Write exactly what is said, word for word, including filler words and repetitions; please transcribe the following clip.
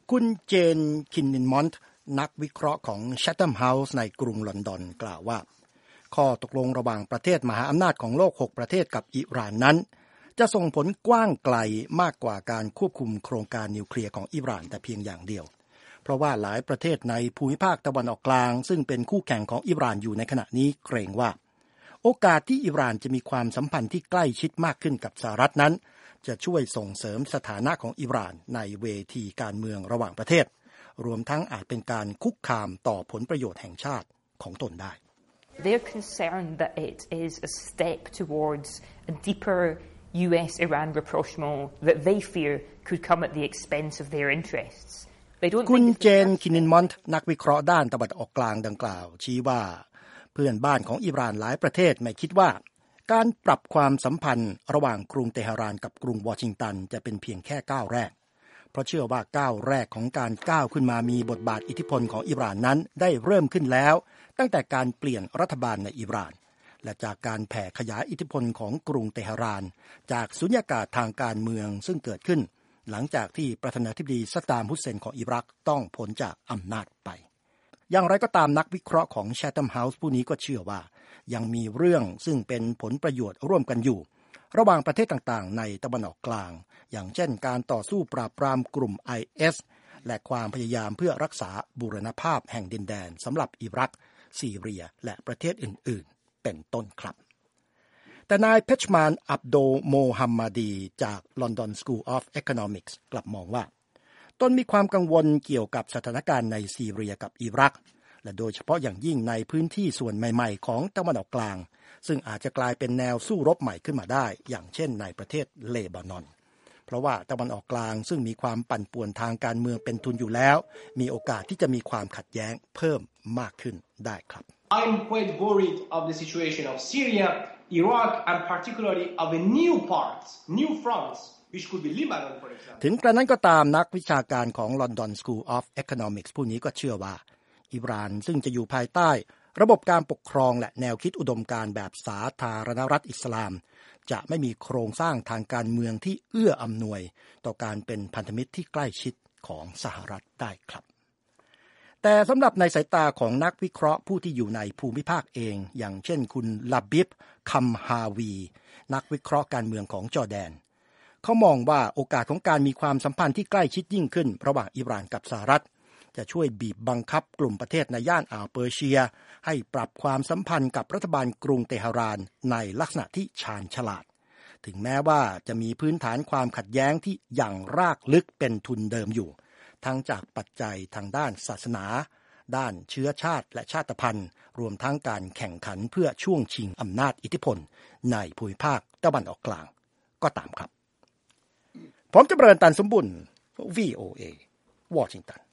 คุณเจนคินนินมอนต์นักวิเคราะห์ของ Chatham House ในกรุงลอนดอนกล่าวว่าข้อตกลงระหว่างประเทศมหาอำนาจของโลกหกประเทศกับอิหร่านนั้นจะส่งผลกว้างไกลมากกว่าการควบคุมโครงการนิวเคลียร์ของอิหร่านแต่เพียงอย่างเดียวเพราะว่าหลายประเทศในภูมิภาคตะวันออกกลางซึ่งเป็นคู่แข่งของอิหร่านอยู่ในขณะนี้เกรงว่าโอกาสที่อิหร่านจะมีความสัมพันธ์ที่ใกล้ชิดมากขึ้นกับสหรัฐนั้นจะช่วยส่งเสริมสถานะของอิหร่านในเวทีการเมืองระหว่างประเทศรวมทั้งอาจเป็นการคุกคามต่อผลประโยชน์แห่งชาติของตนได้ They're concerned that it is a step towards a deeper U S Iran rapprochement that they fear could come at the expense of their interests. คุณเจนคินินมอนต์นักวิเคราะห์ด้านตะวันออกกลางดังกล่าวชี้ว่าเพื่อนบ้านของอิหร่านหลายประเทศไม่คิดว่าการปรับความสัมพันธ์ระหว่างกรุงเตหะรานกับกรุงวอชิงตันจะเป็นเพียงแค่ก้าวแรกเพราะเชื่อว่าก้าวแรกของการก้าวขึ้นมามีบทบาทอิทธิพลของอิหร่านนั้นได้เริ่มขึ้นแล้วตั้งแต่การเปลี่ยนรัฐบาลในอิหร่านและจากการแผ่ขยายอิทธิพลของกรุงเตหะรานจากสุญญากาศทางการเมืองซึ่งเกิดขึ้นหลังจากที่ประธานาธิบดีซัดดามฮุสเซนของอิรักต้องพ้นจากอำนาจไปอย่างไรก็ตามนักวิเคราะห์ของ Chatham House ผู้นี้ก็เชื่อว่ายังมีเรื่องซึ่งเป็นผลประโยชน์ร่วมกันอยู่ระหว่างประเทศต่างๆในตะวันออกกลางอย่างเช่นการต่อสู้ปราบปรามกลุ่ม ไอ เอส และความพยายามเพื่อรักษาบูรณภาพแห่งดินแดนสำหรับอิรักซีเรียและประเทศอื่นๆเป็นต้นครับแต่นายเพชมานอับโดโมฮัมมัดีจาก London School of Economics กลับมองว่าตนมีความกังวลเกี่ยวกับสถานการณ์ในซีเรียกับอิรักและโดยเฉพาะอย่างยิ่งในพื้นที่ส่วนใหม่ๆของตะวันออกกลางซึ่งอาจจะกลายเป็นแนวสู้รบใหม่ขึ้นมาได้อย่างเช่นในประเทศเลบานอนเพราะว่าตะวันออกกลางซึ่งมีความปั่นป่วนทางการเมืองเป็นทุนอยู่แล้วมีโอกาสที่จะมีความขัดแย้งเพิ่มมากขึ้นได้ครับ I'm quite worried of the situation of Syria, Iraq, and particularly of a new parts, new fronts, which could be Lebanon, for example. ถึงกระนั้นก็ตามนักวิชาการของ London School of Economics ผู้นี้ก็เชื่อว่าอิหร่านซึ่งจะอยู่ภายใต้ระบบการปกครองและแนวคิดอุดมการณ์แบบสาธารณรัฐอิสลามจะไม่มีโครงสร้างทางการเมืองที่เอื้ออำนวยต่อการเป็นพันธมิตรที่ใกล้ชิดของสหรัฐได้ครับแต่สำหรับในสายตาของนักวิเคราะห์ผู้ที่อยู่ในภูมิภาคเองอย่างเช่นคุณลาบิบคัมฮาวีนักวิเคราะห์การเมืองของจอร์แดนเขามองว่าโอกาสของการมีความสัมพันธ์ที่ใกล้ชิดยิ่งขึ้นระหว่างอิหร่านกับสหรัฐจะช่วยบีบบังคับกลุ่มประเทศในย่านอ่าวเปอร์เซียให้ปรับความสัมพันธ์กับรัฐบาลกรุงเตหะรานในลักษณะที่ชาญฉลาดถึงแม้ว่าจะมีพื้นฐานความขัดแย้งที่อย่างรากลึกเป็นทุนเดิมอยู่ทั้งจากปัจจัยทางด้านศาสนาด้านเชื้อชาติและชาติพันธุ์รวมทั้งการแข่งขันเพื่อช่วงชิงอำนาจอิทธิพลในภูมิภาคตะวันออกกลางก็ตามครับผมจำเริญตันสมบุญ วี โอ เอ วอชิงตัน